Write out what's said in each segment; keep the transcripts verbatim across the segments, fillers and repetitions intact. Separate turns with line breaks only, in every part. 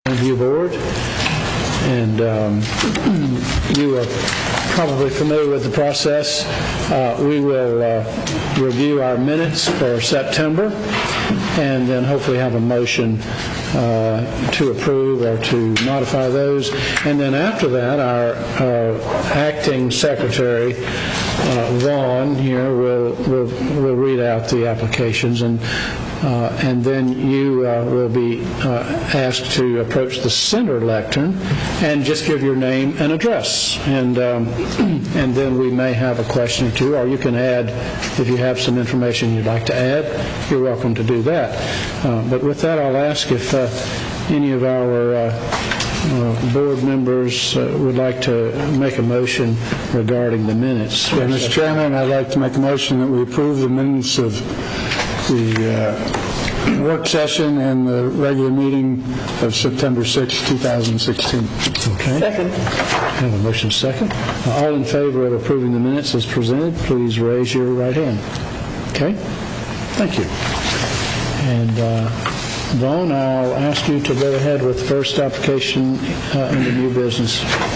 Review Board, and um, you are probably familiar with the process. Uh, we will uh, review our minutes for September and then hopefully have a motion uh, to approve or to modify those. And then after that, our uh, acting secretary, uh, Vaughn, here will, will, will read out the applications, and Uh, and then you uh, will be uh, asked to approach the center lectern and just give your name and address. And um, and then we may have a question or two, or you can add, if you have some information you'd like to add, you're welcome to do that. Uh, but with that, I'll ask if uh, any of our uh, uh, board members uh, would like to make a motion regarding the minutes.
Yeah, Mister Chairman, I'd like to make a motion that we approve the minutes of the uh, work session and the regular meeting of September sixth, two thousand sixteen.
Okay. Second. I have a motion second. Uh, all in favor of approving the minutes as presented, please raise your right hand. Okay. Thank you. And uh, Vaughn, I'll ask you to go ahead with the first application uh, in the new business.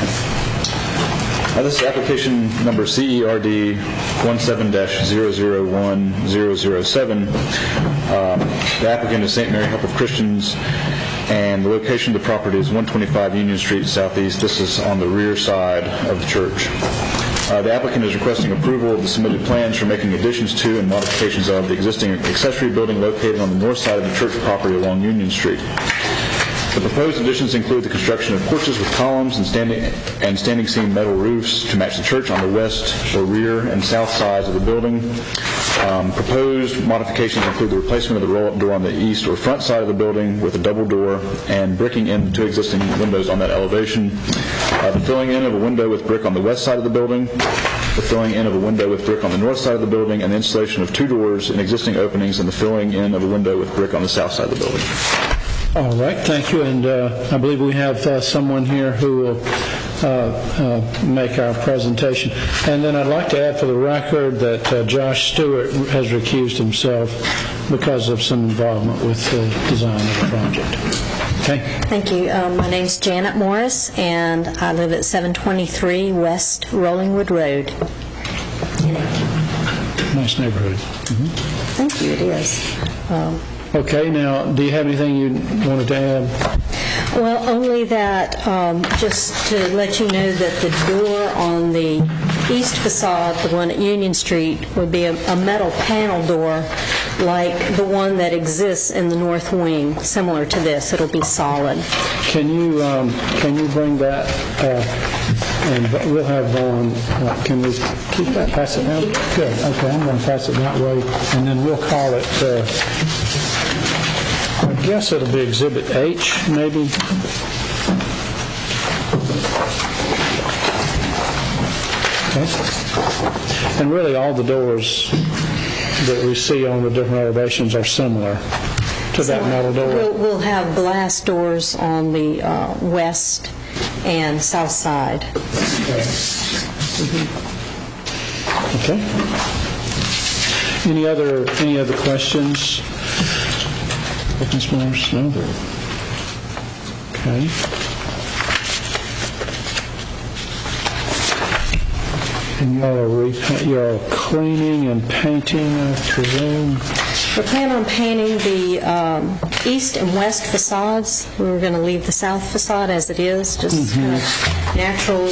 Uh, this is application number C E R D one seven dash zero zero one zero zero seven. Uh, the applicant is Saint Mary Help of Christians, and the location of the property is one twenty-five Union Street Southeast. This is on the rear side of the church. Uh, the applicant is requesting approval of the submitted plans for making additions to and modifications of the existing accessory building located on the north side of the church property along Union Street. The proposed additions include the construction of porches with columns and standing and standing seam metal roofs to match the church on the west or rear and south sides of the building. Um, proposed modifications include the replacement of the roll-up door on the east or front side of the building with a double door and bricking in the two existing windows on that elevation. Uh, the filling in of a window with brick on the west side of the building. The filling in of a window with brick on the north side of the building, and the installation of two doors in existing openings, and the filling in of a window with brick on the south side of the building.
All right, thank you. And uh, I believe we have uh, someone here who will uh, uh, make our presentation. And then I'd like to add for the record that uh, Josh Stewart has recused himself because of some involvement with the design of the project. Okay.
Thank you. Um, my name's Janet Morris, and I live at seven twenty-three West Rollingwood Road.
Nice neighborhood. Mm-hmm.
Thank you, it is. Um,
Okay, now, do you have anything you wanted to add?
Well, only that, um, just to let you know that the door on the east facade, the one at Union Street, would be a, a metal panel door like the one that exists in the north wing, similar to this. It'll be solid.
Can you um, can you bring that, uh, and we'll have Vaughn, uh, can we keep that, pass it down? Good, okay, I'm going to pass it that way, and then we'll call it, uh, I guess it'll be Exhibit H, maybe. Okay. And really all the doors that we see on the different elevations are similar to that metal door.
We'll, we'll have glass doors on the uh, west and south side.
Okay. Mm-hmm. Okay. Any other any other questions? Miz Morris? No? Okay. And y'all are, re- you're cleaning and painting, I presume?
We plan on painting the um, east and west facades. We were going to leave the south facade as it is, just mm-hmm. kind of natural.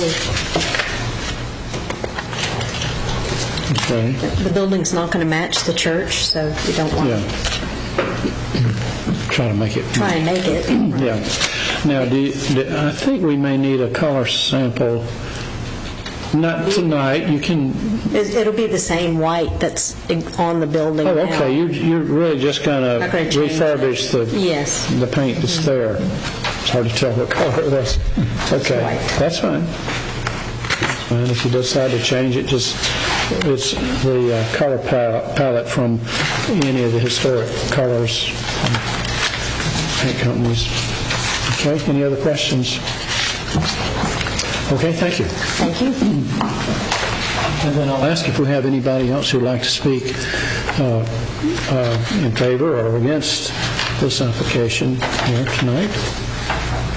Okay.
The, the building's not going to match the church, so we don't want
yeah.
to
try to make it.
Try and make it.
Yeah. Now, do, you, do I think we may need a color sample. Not tonight. You can.
It'll be the same white that's on the building.
Oh,
now.
okay. You you're really just going to refurbish the
yes.
the paint that's mm-hmm. there. It's hard to tell what color it was. Okay, that's fine. That's fine. If you decide to change it, just it's the uh, color palette, palette from any of the historic colors from paint companies. Okay. Any other questions? Okay, thank you.
Thank you.
And then I'll ask if we have anybody else who'd like to speak uh, uh, in favor or against this application here tonight.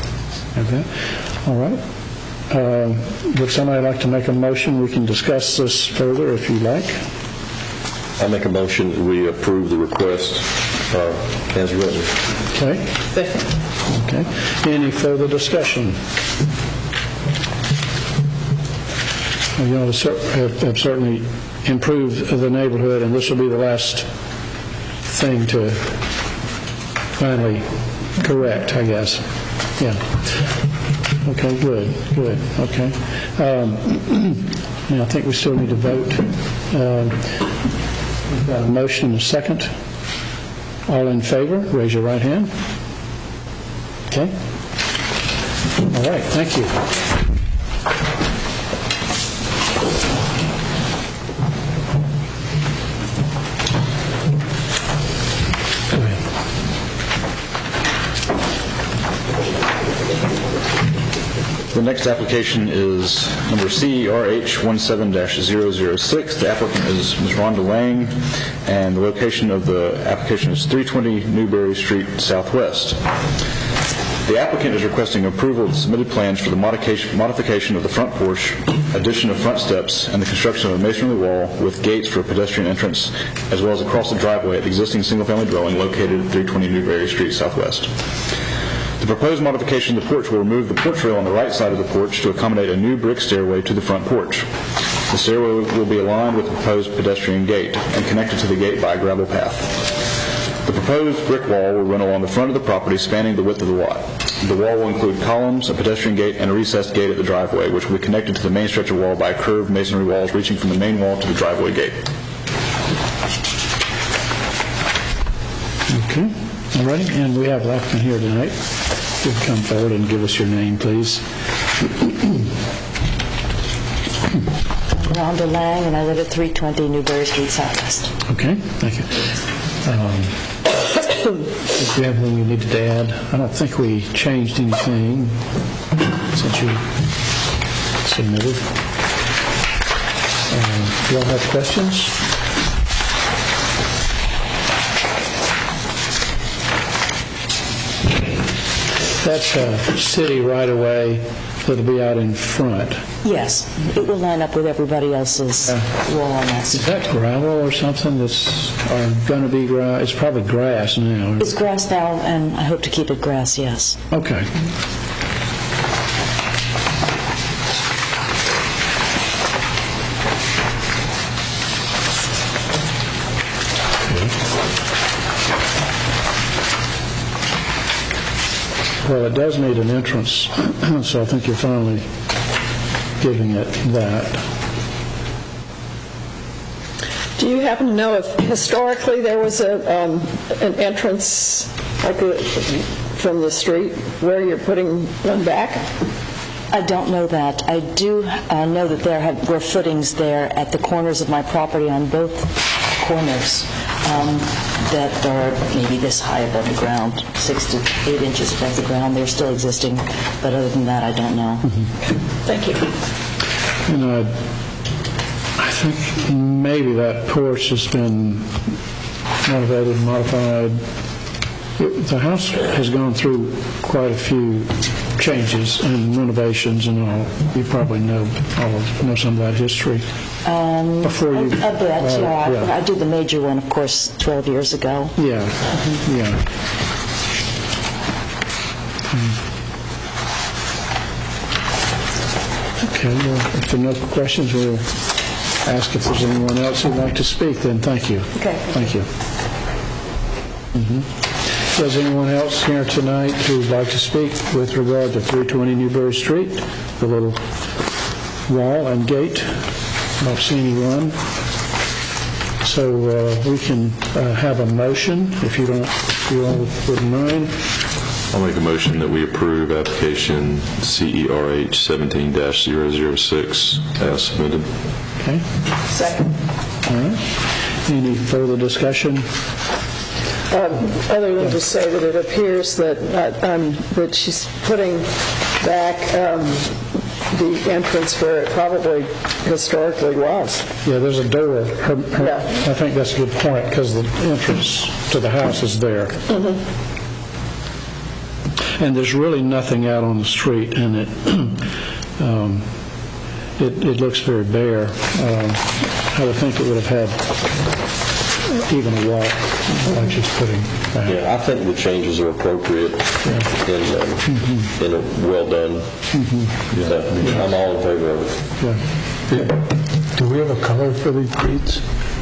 Okay, all right. Uh, Would somebody like to make a motion? We can discuss this further if you like.
I make a motion that we approve the request uh, as written.
Okay. Okay. Any further discussion? Well, you know, have, have certainly improved the neighborhood, and this will be the last thing to finally correct, I guess. Yeah. Okay, good, good, okay. Um, now, I think we still need to vote. Um, we've got a motion and a second. All in favor, raise your right hand. Okay. All right, thank you.
The next application is number C E R H one seven dash zero zero six. The applicant is Miz Rhonda Lang, and the location of the application is three twenty Newberry Street Southwest. The applicant is requesting approval of the submitted plans for the modification, modification of the front porch, addition of front steps, and the construction of a masonry wall with gates for a pedestrian entrance, as well as across the driveway at the existing single-family dwelling located at three twenty Newberry Street Southwest. The proposed modification of the porch will remove the porch rail on the right side of the porch to accommodate a new brick stairway to the front porch. The stairway will be aligned with the proposed pedestrian gate and connected to the gate by a gravel path. The proposed brick wall will run along the front of the property, spanning the width of the lot. The wall will include columns, a pedestrian gate, and a recessed gate at the driveway, which will be connected to the main stretch of wall by curved masonry walls reaching from the main wall to the driveway gate.
Okay, all right, and we have an applicant here tonight. You can come forward and give us your name, please.
Rhonda Lang, and I live at three twenty Newberry Street Southwest.
Okay, thank you. Um, do you have anything you needed to add? I don't think we changed anything since you submitted. Uh, do you all have questions? That's a city right-of-way that'll be out in front.
Yes, it will line up with everybody else's wall on that
Is
side.
that gravel or something that's going to be grass? It's probably grass now.
It's grass now, and I hope to keep it grass, yes.
Okay. Well, it does need an entrance, so I think you're finally giving it that.
Do you happen to know if historically there was a um, an entrance like a, from the street where you're putting one back?
I don't know that. I do uh, know that there have, were footings there at the corners of my property on both corners um, that are maybe this high above the ground, six to eight inches above the ground. They're still existing, but other than that, I don't know.
Mm-hmm.
Thank you.
You know, I think maybe that porch has been renovated, modified. It, the house has gone through quite a few changes and renovations and all. You probably know all of, know some of that history.
Um,
Before you,
a, a bit,
uh,
yeah.
yeah.
I did the major one, of course, twelve years ago.
Yeah, mm-hmm. yeah. Okay, well, if there are no questions, we'll ask if there's anyone else who'd like to speak, then thank you.
Okay.
Thank you. Mm-hmm. Does anyone else here tonight who'd like to speak with regard to three twenty Newberry Street, the little wall and gate? I don't see anyone. So uh, we can uh, have a motion, if you don't, if you all wouldn't mind.
I'll make a motion that we approve application C E R H seventeen dash zero zero six as submitted.
Okay.
Second.
All right. Any further discussion?
Um, other than to say that it appears that uh, um, that she's putting back um, the entrance where it probably historically was.
Yeah, there's a door. Her, her,
Yeah.
I think that's a good point because the entrance to the house is there.
Mm-hmm.
and there's really nothing out on the street, and it um, it, it looks very bare. Um, I would think it would have had even a walk, like she's putting back.
Yeah, I think the changes are appropriate
Yeah.
and, um,
Mm-hmm.
and are well done.
Mm-hmm.
So, I'm all in favor of it.
Yeah.
Do we have a color for these gates?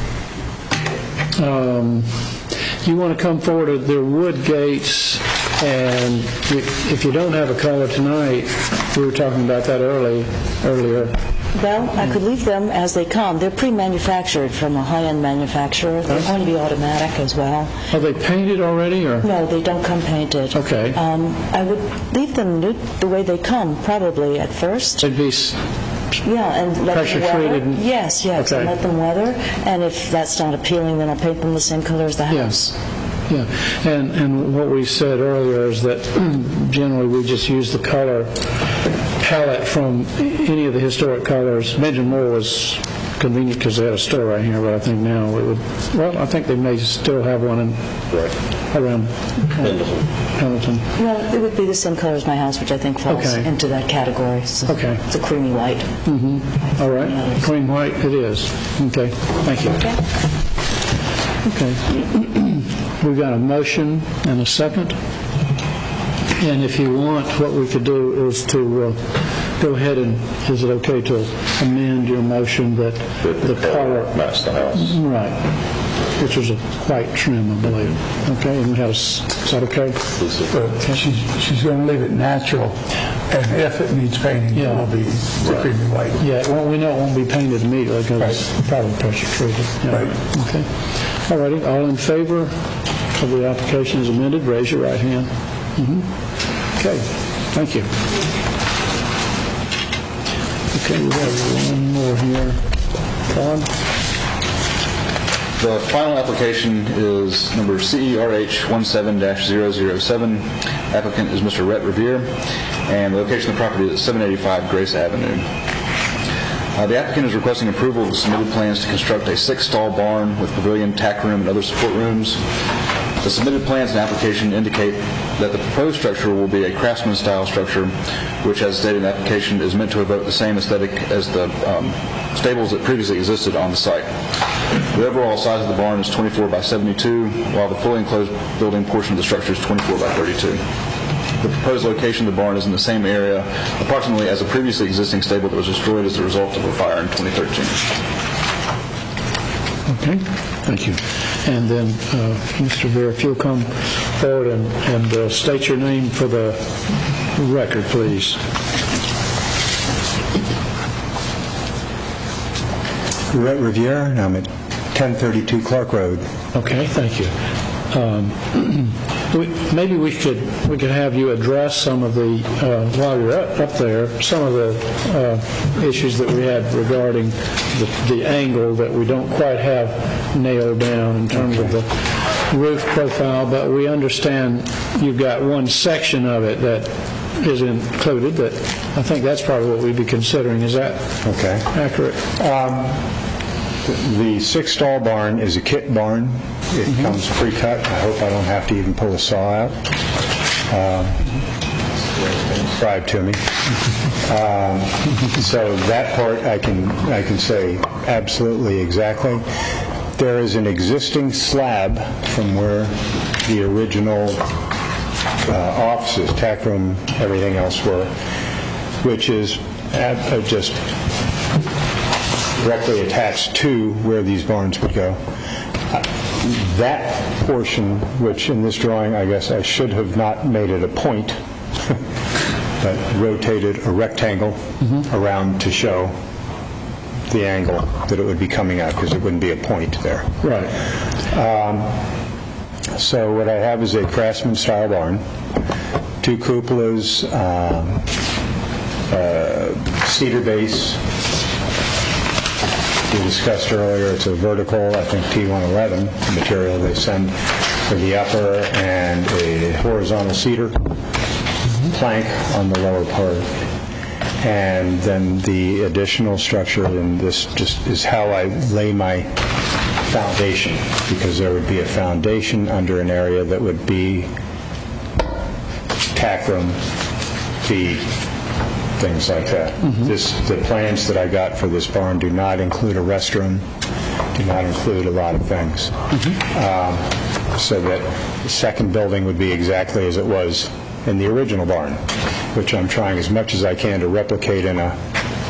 Um, you want to come forward, they're wood gates, and if if you don't have a color tonight, we were talking about that early, earlier.
Well, I could leave them as they come. They're pre-manufactured from a high-end manufacturer. They're going to be automatic as well.
Are they painted already, or?
No, they don't come painted.
Okay.
Um, I would leave them new, the way they come, probably at first.
They'd be, s-
Yeah, and let
Pressure
them weather.
treated and-
Yes, yes, and
Okay.
let them weather. And if that's not appealing, then I'll paint them the same color as the house.
yes. Yeah, and, and what we said earlier is that generally we just use the color palette from any of the historic colors. Benjamin Moore was convenient because they had a store right here, but I think now it would, well, I think they may still have one in, around
Pendleton.
Pendleton.
Well, it would be the same color as my house, which I think falls
Okay.
into that category. So
Okay.
It's a creamy white.
All right, cream white it is. Okay, thank you. Okay. We've got a motion and a second. And if you want, what we could do is to uh, go ahead and, is it okay to amend your motion that the color,
Match the house.
right, which is a white trim, I believe. Okay, and we had a, s- is that okay?
But she's, she's going to leave it natural, and if it needs painting, it
Yeah.
will be the creamy white.
Yeah, well, we know it won't be painted immediately because it's probably pressure treated. Yeah.
Right.
Okay. All righty, all in favor of the application as amended, raise your right hand. Mhm. Okay, thank you. Okay, we have one more here. Todd?
The final application is number C E R H seventeen dash zero zero seven. Applicant is Mister Rhett Revere, and the location of the property is at seven eighty-five Grace Avenue. Uh, the applicant is requesting approval of the submitted plans to construct a six-stall barn with pavilion, tack room, and other support rooms. The submitted plans and application indicate that the proposed structure will be a craftsman-style structure, which, as stated in the application, is meant to evoke the same aesthetic as the um, stables that previously existed on the site. The overall size of the barn is twenty-four by seventy-two, while the fully enclosed building portion of the structure is twenty-four by thirty-two. The proposed location of the barn is in the same area, approximately as a previously existing stable that was destroyed as a result of a fire in twenty thirteen.
Okay, thank you. And then, uh, Mister Beer, if you'll come forward and, and uh, state your name for the record, please.
Rhett Revere, and I'm at ten thirty-two Clark Road.
Okay, thank you. Um, we, maybe we could we could have you address some of the uh, while you're up, up there, some of the uh, issues that we had regarding the, the angle that we don't quite have nailed down in terms of the roof profile, but we understand you've got one section of it that is included. That I think that's probably what we'd be considering. Is that
Okay.
accurate?
The six-stall barn is a kit barn. It comes pre-cut. I hope I don't have to even pull a saw out. Um, Subscribe to me. Um, So that part I can I can say absolutely exactly. There is an existing slab from where the original uh, offices, tack room, everything else were, which is at, uh, just directly attached to where these barns would go. Uh, That portion, which in this drawing, I guess I should have not made it a point, but rotated a rectangle around to show the angle that it would be coming out, because it wouldn't be a point there.
Right.
So what I have is a Craftsman-style barn, two cupolas, um, uh, cedar base. We discussed earlier, it's a vertical, I think T one eleven material they send for the upper, and a horizontal cedar plank on the lower part. And then the additional structure, and this just is how I lay my foundation, because there would be a foundation under an area that would be tack room, feed, things like that. This, the plans that I got for this barn do not include a restroom, do not include a lot of things. Um, so that the second building would be exactly as it was in the original barn, which I'm trying as much as I can to replicate in a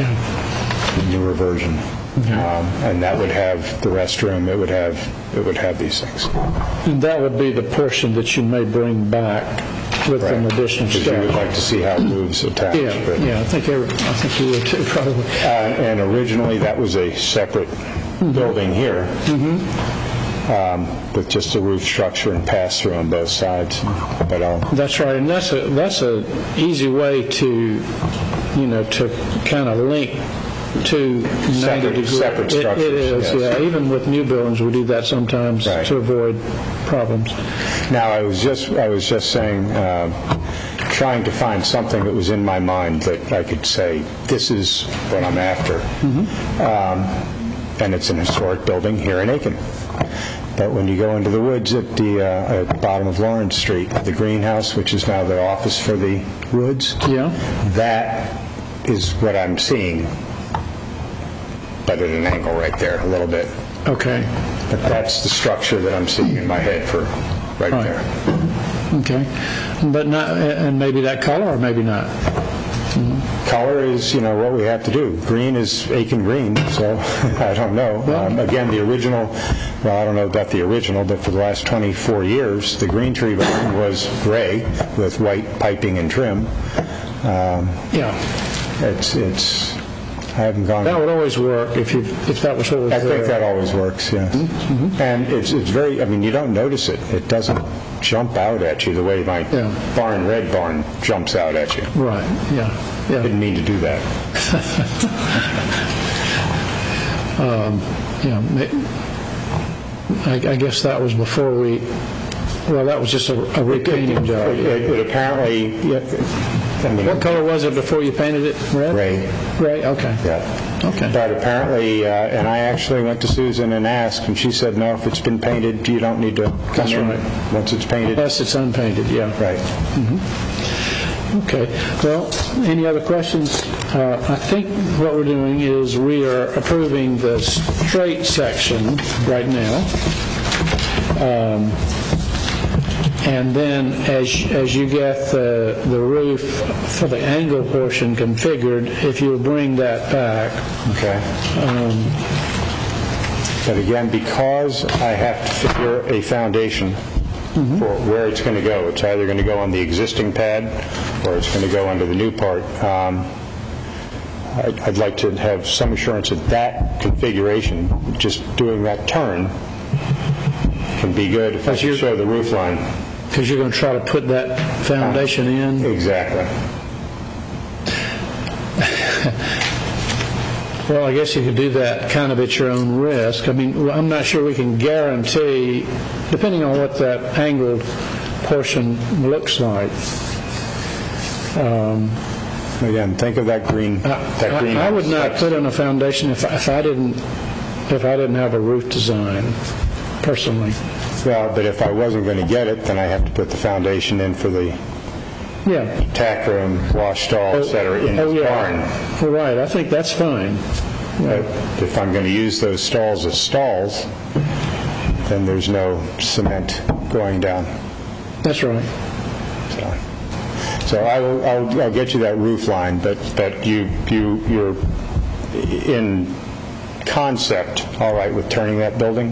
newer version. Um, and that would have the restroom, it would have, it would have these things.
And that would be the portion that you may bring back with
Right.
an additional
Because you would
step.
like to see how it moves attached.
Yeah,
but-
yeah, I think, every- I think you would too, probably.
Uh, And originally, that was a separate building here, um, with just a roof structure and pass-through on both sides. But I'll,
That's right, and that's a, that's a easy way to, you know, to kind of link to ninety
Separate-
degree.
separate
It-
structures,
It is,
yes.
yeah, even with new buildings, we do that sometimes
Right.
to avoid problems.
now, I was just, I was just saying, uh, trying to find something that was in my mind that I could say, this is what I'm after. Um, and it's an historic building here in Aiken. But when you go into the woods at the, uh, at the bottom of Lawrence Street, the greenhouse, which is now the office for the woods,
Yeah?
that is what I'm seeing, but at an angle right there, a little bit.
Okay,
But that's the structure that I'm seeing in my head for right
Right.
there.
okay. But not, and maybe that color, or maybe not?
Color is, you know, what we have to do. Green is Aiken green, so I don't know. Um, Again, the original, well, I don't know about the original, but for the last twenty-four years, the Green Tree barn was gray with white piping and trim. Um,
Yeah,
It's, it's, I haven't gone...
that would always work if you, if that was what was
I
there.
think that always works, yes. And it's, it's very, I mean, you don't notice it. It doesn't jump out at you the way my
Yeah.
barn red barn jumps out at you.
Right, yeah, yeah.
Didn't mean to do that.
Yeah, ma- I I guess that was before we, well, that was just a a repainting
It,
job.
it- it apparently, yeah, I mean,
What color was it before you painted it? Red?
gray,
Gray, okay.
yeah.
Okay.
But apparently, uh, and I actually went to Susan and asked, and she said, no, if it's been painted, you don't need to come
That's
in
right.
once it's painted.
Unless it's unpainted, yeah.
Right.
Okay. Well, any other questions? Uh, I think what we're doing is we are approving the straight section right now. Um, And then as as you get the the roof for the angle portion configured, if you bring that back,
Okay. But again, because I have to figure a foundation for where it's going to go, it's either going to go on the existing pad or it's going to go onto the new part, um, I'd I'd like to have some assurance that that configuration, just doing that turn, can be good if I
But
can
you're-
show the roof line.
because you're going to try to put that foundation in.
Exactly.
Well, I guess you could do that kind of at your own risk. I mean, I'm not sure we can guarantee, depending on what that angled portion looks like. Um,
Again, think of that green, that
I
green.
I would not put in a foundation if if I didn't, if I didn't have a roof design, personally.
Well, but if I wasn't going to get it, then I have to put the foundation in for the
Yeah.
tack room, wash stalls that are in
Oh,
the
yeah.
barn.
Well, right, I think that's fine.
But if I'm going to use those stalls as stalls, then there's no cement going down.
That's right.
So, so I will, I'll, I'll get you that roof line, but, but you, you, you're in concept, all right, with turning that building?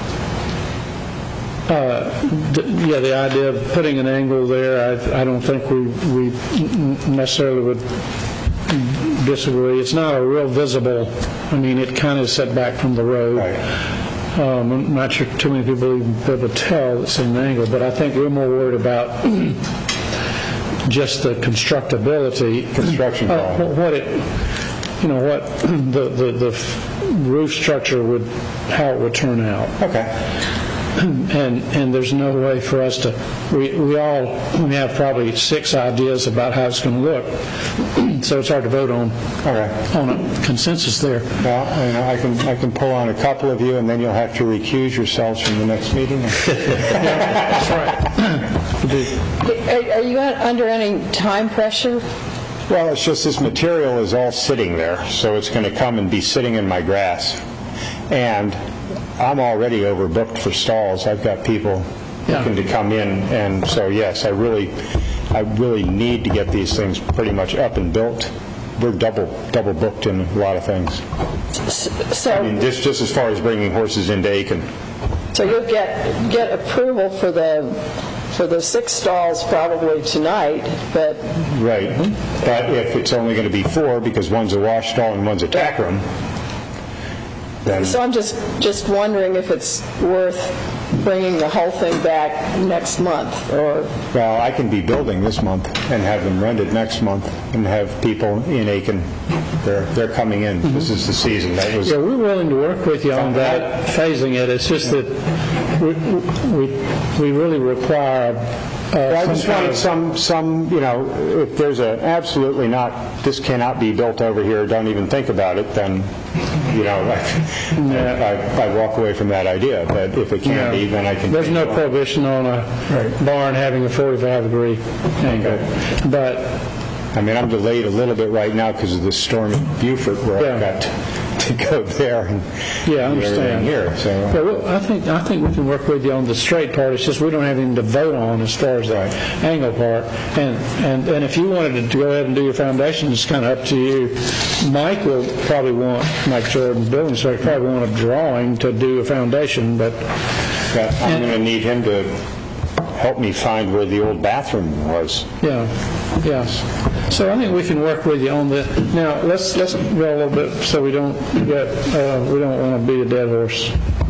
D- Yeah, the idea of putting an angle there, I I don't think we we necessarily would disagree. It's not a real visible, I mean, it kind of set back from the road.
Right.
Um, I'm not sure too many people even be able to tell it's an angle, but I think we're more worried about just the constructability.
Construction
Uh,
quality.
What it, you know, what the, the, the roof structure would, how it would turn out.
Okay.
and and there's no way for us to, we, we all we have probably six ideas about how it's going to look, so it's hard to vote on
Okay.
on a consensus there.
Well, you know, I can, I can pull on a couple of you, and then you'll have to recuse yourselves from the next meeting.
That's right.
Are are you under any time pressure?
Well, it's just this material is all sitting there, so it's going to come and be sitting in my grass. And I'm already overbooked for stalls. I've got people
Yeah.
looking to come in, and so yes, I really, I really need to get these things pretty much up and built. We're double, double booked in a lot of things.
So,
I mean, just, just as far as bringing horses into Aiken.
so you'll get, get approval for the, for the six stalls probably tonight, but
Right. But if it's only going to be four, because one's a wash stall and one's a tack room, then...
So I'm just, just wondering if it's worth bringing the whole thing back next month, or...
Well, I can be building this month and have them rented next month and have people in Aiken. They're, they're coming in. This is the season. That was...
Yeah, we're willing to work with you on that, phasing it. It's just that we we, we really require uh,
Well, I
some
just
kind
wanted
of...
some, some, you know, if there's a absolutely not, this cannot be built over here, don't even think about it, then, you know, I, I, I walk away from that idea. But if it can't be, then I can...
There's no prohibition on a barn having a forty-five degree angle. But,
I mean, I'm delayed a little bit right now because of the storm at Beaufort, where
Yeah.
I've got to go there and
yeah, I
do everything
understand.
here. So,
Yeah, well, I think I think we can work with you on the straight part. It's just we don't have anything to vote on as far as the
Right.
angle part. And, and and if you wanted to go ahead and do your foundation, it's kind of up to you. Mike will probably want, Mike Jordan, building inspector, probably want a drawing to do a foundation, but
but I'm going to need him to help me find where the old bathroom was.
yeah, yeah. So I think we can work with you on that. Now let's let's go a little bit so we don't get uh, we don't want to beat a dead horse.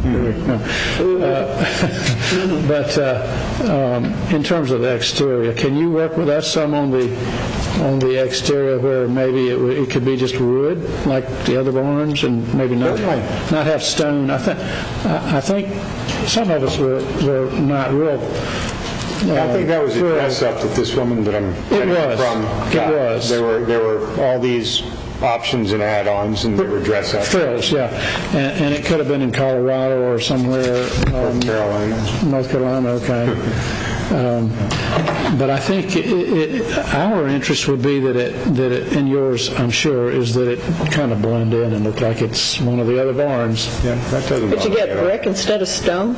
Uh, but uh, um, in terms of the exterior, can you work with us some on the on the exterior where maybe it, w- it could be just wood like the other barns, and maybe not
Certainly.
not have stone? I think I I think some of us were were not real.
I think that was a
thrilled.
dress up that this woman that I'm
It was.
from
It
got.
was.
There were there were all these options and add-ons, and they were dress up.
Frills, yeah, and, and it could have been in Colorado or somewhere. Um,
North Carolina.
North Carolina, okay. Um, but I think it, it, our interest would be that it, that it, and yours, I'm sure, is that it kind of blend in and look like it's one of the other barns.
Yeah, that doesn't.
But you
bother me
get
at all.
brick instead of stone?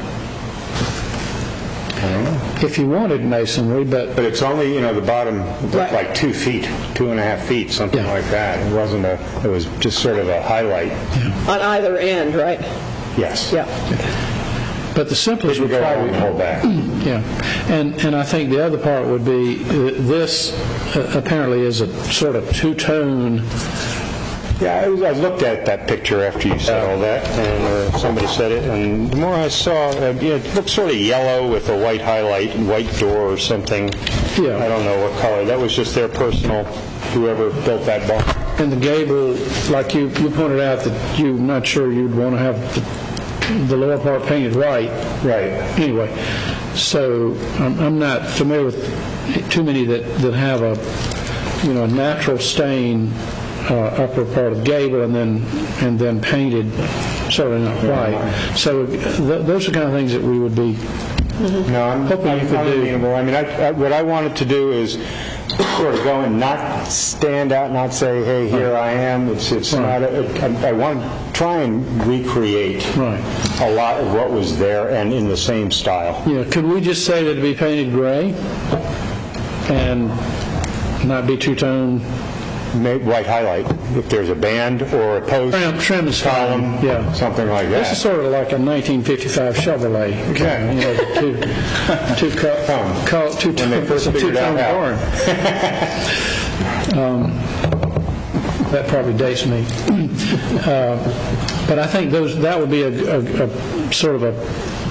If you wanted masonry, but
But it's only, you know, the bottom looked
Right.
like two feet, two and a half feet, something
Yeah.
like that. It wasn't a. It was just sort of a highlight.
On either end, right?
Yes.
Yeah.
but the simplest
It would
would
go on
probably
the whole back.
yeah, and and I think the other part would be uh, this uh, apparently is a sort of two-tone.
Yeah, I, was, I looked at that picture after you said all that, and uh, somebody said it, and the more I saw, uh, you know, it looked sort of yellow with a white highlight, white door or something.
Yeah.
I don't know what color. That was just their personal, whoever built that barn.
And the gable, like you, you pointed out that you're not sure you'd want to have the, the lower part painted white.
Right.
Anyway, so I'm, I'm not familiar with too many that, that have a, you know, a natural stain uh, upper part of gable and then and then painted, certainly not white. So th- those are the kind of things that we would be.
No, I'm,
Hoping
I'm
you could
I'm
do-
amenable. I mean, I, I, what I wanted to do is sort of go and not stand out, not say, "Hey, here I am." It's it's
Right.
not. A, I, I want to try and recreate
Right.
a lot of what was there and in the same style.
Yeah, could we just say that it'd be painted gray and not be two-tone?
Make white highlight if there's a band or a post,
Trim, trim is
column,
fine, yeah.
something like
This is
that.
sort of like a nineteen fifty-five Chevrolet.
Okay.
You know, two, two cup,
Tone.
call it two
When they
tone,
first
it's a
figured out
two-tone
how.
barn. Um, that probably dates me. Uh, but I think those that would be a, a, a sort of a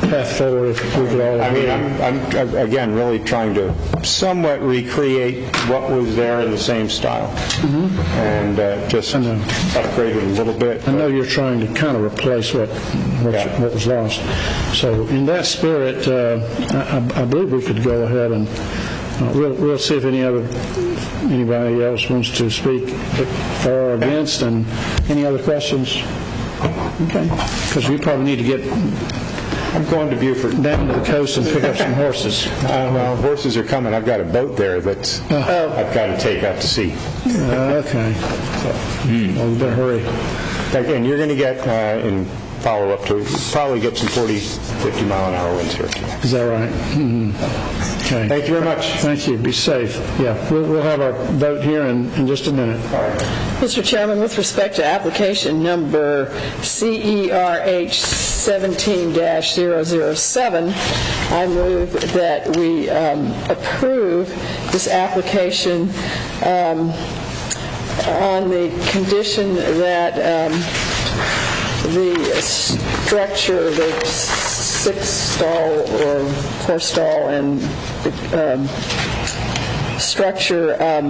path forward if we could all
I
agree.
mean, I'm, I'm, again, really trying to somewhat recreate what was there in the same style. And uh, just upgrade it a little bit.
I know you're trying to kind of replace what what,
Yeah.
what was lost. So in that spirit, uh, I, I believe we could go ahead and uh, we'll, we'll see if any other anybody else wants to speak for or against, and any other questions. Okay, because we probably need to get
I'm going to Beaufort.
down to the coast and pick up some horses.
Uh, well, horses are coming. I've got a boat there that I've got to take out to sea.
Uh, okay. Well, you better hurry.
And you're going to get, uh, in follow-up to, probably get some forty, fifty mile an hour winds here.
Is that right? Mhm. Okay.
Thank you very much.
Thank you. Be safe. Yeah, we'll, we'll have our vote here in, in just a minute.
Mister Chairman, with respect to application number C E R H seventeen dash zero zero seven, I move that we um, approve this application um, on the condition that um, the structure, the six-stall or four-stall and um, structure um,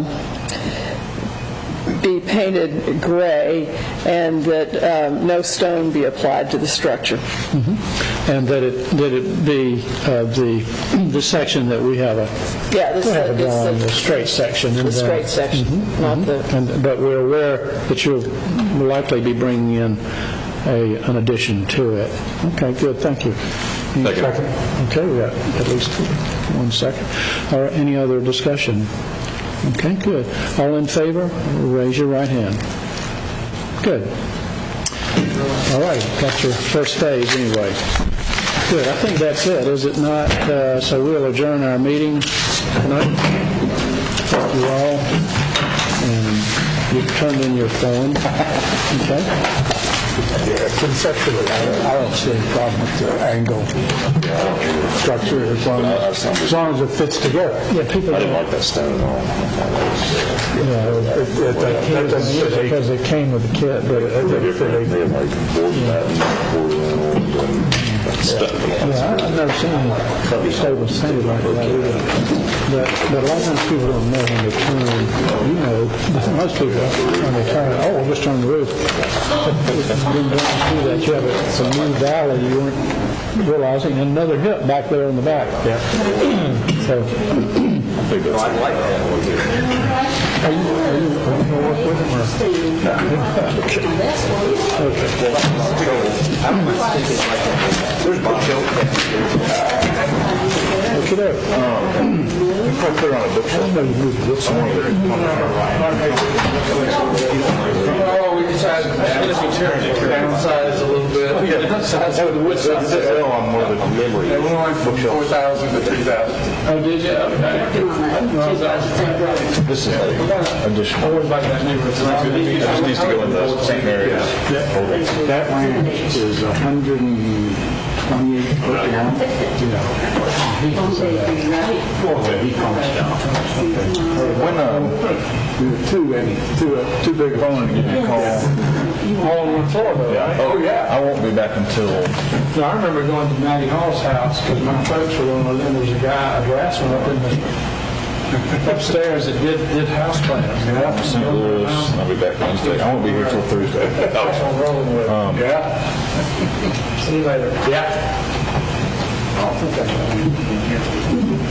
be painted gray, and that um, no stone be applied to the structure.
And that it, that it be uh, the, the section that we have a,
Yeah, this
we have a
is
drawing, the
the
straight section. in
the
there.
straight section, not the...
And, but we're aware that you'll likely be bringing in a, an addition to it. Okay, good, thank you. Any
Second.
Okay, we got at least one second. Or any other discussion? Okay, good. All in favor, raise your right hand. Good. All right, got your first phase anyway. Good, I think that's it, is it not? Uh, so we'll adjourn our meeting tonight. Thank you all. And you've turned in your form. Okay.
Conceptually, I I don't see any problem with the angle structure as long as, as long as it fits together.
Yeah, people
I didn't
don't.
like that stone at all.
Yeah, it- it- that- that doesn't fit eight.
Because it came with the kit, but it didn't fit eight.
They have like board that and board and stuff.
Yeah, I've never seen any stables painted like that either. But, but a lot of times people don't know when they turn, you know, most people, when they turn, oh, we'll just turn the roof. But when you don't do that, you have a, it's a new valley you weren't realizing, and another hip back there in the back. Yeah. So,
I like that one here.
are you, are you, are you going to work with them, or? Okay.
There's Bob Hill.
Okay, there.
You probably put it on a bookshelf.
Oh, we decided it's going to be turned downsize a little bit. Downsize of the wood side.
Still on one of the memory
They went on from four thousand to three thousand. Oh, did you? Okay.
This is the additional.
I wouldn't like that neighborhood.
It just needs to go in the Saint Mary's.
That ranch is one hundred twenty-eight foot long. He comes down.
When, um,
Too, too, uh, too big a phone to give you a call.
All on one floor, though, right?
oh, yeah, I won't be back until,
No, I remember going to Matty Hall's house, because my folks were going to live, and there was a guy, a draftsman up in the, upstairs that did, did house plans.
Saint Louis. I'll be back Wednesday. I won't be here till Thursday.
That's what I'm rolling with.
Um,
Yeah. See you later. Yeah. I don't think I